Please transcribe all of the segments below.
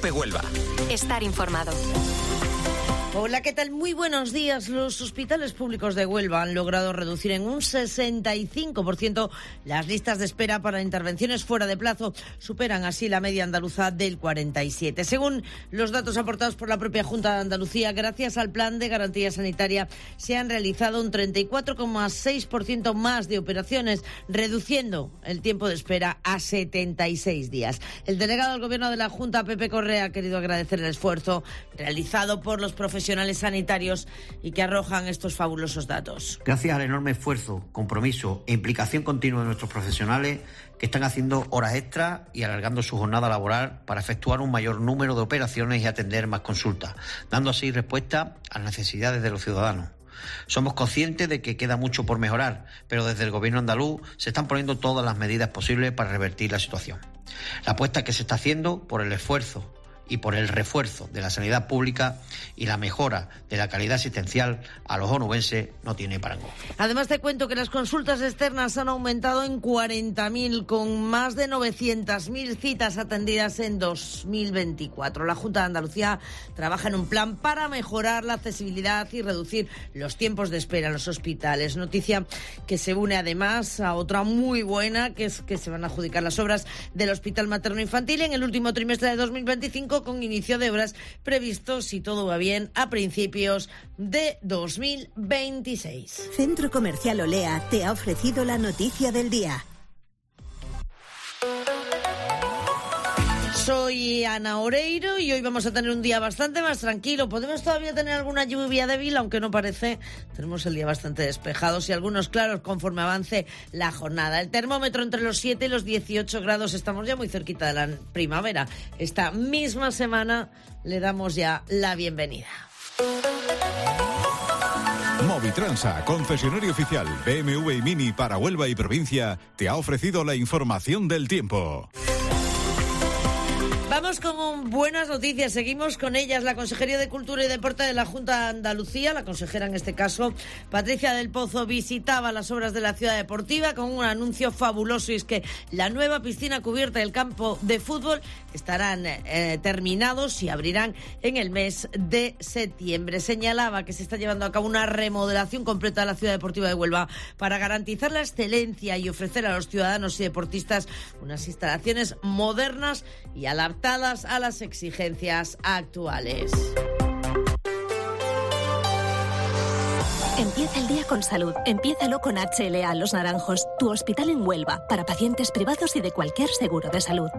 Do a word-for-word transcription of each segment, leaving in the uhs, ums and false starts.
COPE Huelva. Estar informado. Hola, ¿qué tal? Muy buenos días. Los hospitales públicos de Huelva han logrado reducir en un sesenta y cinco por ciento las listas de espera para intervenciones fuera de plazo. Superan así la media andaluza del cuarenta y siete por ciento. Según los datos aportados por la propia Junta de Andalucía, gracias al Plan de Garantía Sanitaria se han realizado un treinta y cuatro coma seis por ciento más de operaciones, reduciendo el tiempo de espera a setenta y seis días. El delegado del Gobierno de la Junta, Pepe Correa, ha querido agradecer el esfuerzo realizado por los profesionales profesionales sanitarios y que arrojan estos fabulosos datos. Gracias al enorme esfuerzo, compromiso e implicación continua de nuestros profesionales que están haciendo horas extras y alargando su jornada laboral para efectuar un mayor número de operaciones y atender más consultas, dando así respuesta a las necesidades de los ciudadanos. Somos conscientes de que queda mucho por mejorar, pero desde el Gobierno andaluz se están poniendo todas las medidas posibles para revertir la situación. La apuesta que se está haciendo por el esfuerzo y por el refuerzo de la sanidad pública y la mejora de la calidad asistencial a los onubenses no tiene parangón. Además, te cuento que las consultas externas han aumentado en cuarenta mil, con más de novecientas mil citas atendidas en dos mil veinticuatro. La Junta de Andalucía trabaja en un plan para mejorar la accesibilidad y reducir los tiempos de espera en los hospitales. Noticia que se une además a otra muy buena, que es que se van a adjudicar las obras del Hospital Materno Infantil en el último trimestre de dos mil veinticinco, con inicio de obras previsto, si todo va bien, a principios de dos mil veintiséis. Centro Comercial Olea te ha ofrecido la noticia del día. Soy Ana Oreiro y hoy vamos a tener un día bastante más tranquilo. Podemos todavía tener alguna lluvia débil, aunque no parece. Tenemos el día bastante despejado y algunos claros conforme avance la jornada. El termómetro entre los siete y los dieciocho grados. Estamos ya muy cerquita de la primavera. Esta misma semana le damos ya la bienvenida. Movitransa, concesionario oficial B M W y Mini para Huelva y provincia, te ha ofrecido la información del tiempo. Vamos con buenas noticias, seguimos con ellas. La Consejería de Cultura y Deporte de la Junta de Andalucía, la consejera en este caso, Patricia del Pozo, visitaba las obras de la ciudad deportiva con un anuncio fabuloso, y es que la nueva piscina cubierta y el campo de fútbol estarán eh, terminados y abrirán en el mes de septiembre. Señalaba que se está llevando a cabo una remodelación completa de la ciudad deportiva de Huelva para garantizar la excelencia y ofrecer a los ciudadanos y deportistas unas instalaciones modernas y adaptadas a las exigencias actuales. Empieza el día con salud. Empiézalo con H L A Los Naranjos, tu hospital en Huelva, para pacientes privados y de cualquier seguro de salud.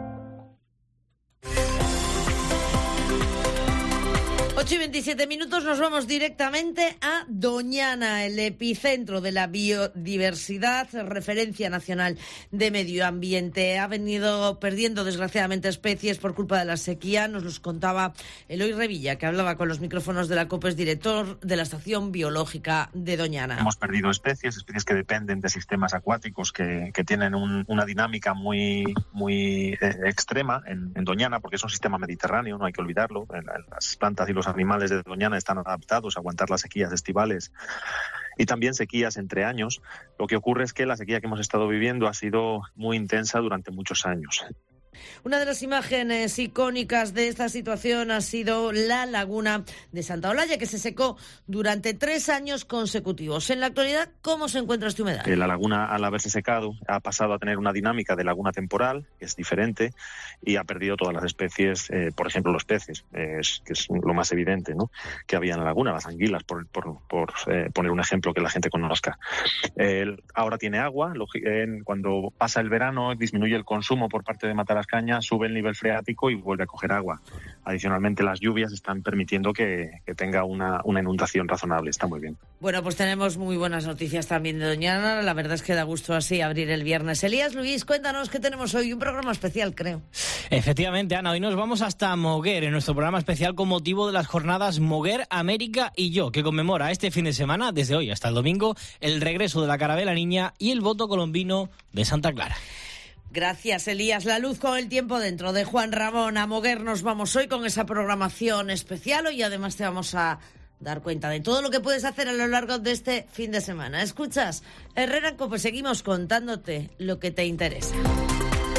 ocho y veintisiete minutos, nos vamos directamente a Doñana, el epicentro de la biodiversidad, referencia nacional de medio ambiente. Ha venido perdiendo desgraciadamente especies por culpa de la sequía. Nos los contaba Eloy Revilla, que hablaba con los micrófonos de la COPE, es director de la Estación Biológica de Doñana. Hemos perdido especies, especies que dependen de sistemas acuáticos que, que tienen un, una dinámica muy, muy eh, extrema en, en Doñana, porque es un sistema mediterráneo, no hay que olvidarlo. Las plantas y los animales de Doñana están adaptados a aguantar las sequías estivales y también sequías entre años. Lo que ocurre es que la sequía que hemos estado viviendo ha sido muy intensa durante muchos años. Una de las imágenes icónicas de esta situación ha sido la laguna de Santa Olalla, que se secó durante tres años consecutivos. En la actualidad, ¿cómo se encuentra este humedal? La laguna, al haberse secado, ha pasado a tener una dinámica de laguna temporal, que es diferente, y ha perdido todas las especies, eh, por ejemplo, los peces, eh, es, que es lo más evidente, ¿no?, que había en la laguna, las anguilas, por, por, por eh, poner un ejemplo que la gente conozca. Eh, ahora tiene agua, eh, cuando pasa el verano disminuye el consumo por parte de Matalascaña, sube el nivel freático y vuelve a coger agua. Adicionalmente, las lluvias están permitiendo que, que tenga una, una inundación razonable. Está muy bien. Bueno, pues tenemos muy buenas noticias también de Doñana. La verdad es que da gusto así abrir el viernes. Elías Luis, cuéntanos qué tenemos hoy. Un programa especial, creo. Efectivamente, Ana, hoy nos vamos hasta Moguer, en nuestro programa especial con motivo de las jornadas Moguer, América y Yo, que conmemora este fin de semana, desde hoy hasta el domingo, el regreso de la Carabela Niña y el voto colombino de Santa Clara. Gracias, Elías. La luz con el tiempo dentro de Juan Ramón. A Moguer nos vamos hoy con esa programación especial y además te vamos a dar cuenta de todo lo que puedes hacer a lo largo de este fin de semana. ¿Escuchas? Herrera en Cope, seguimos contándote lo que te interesa.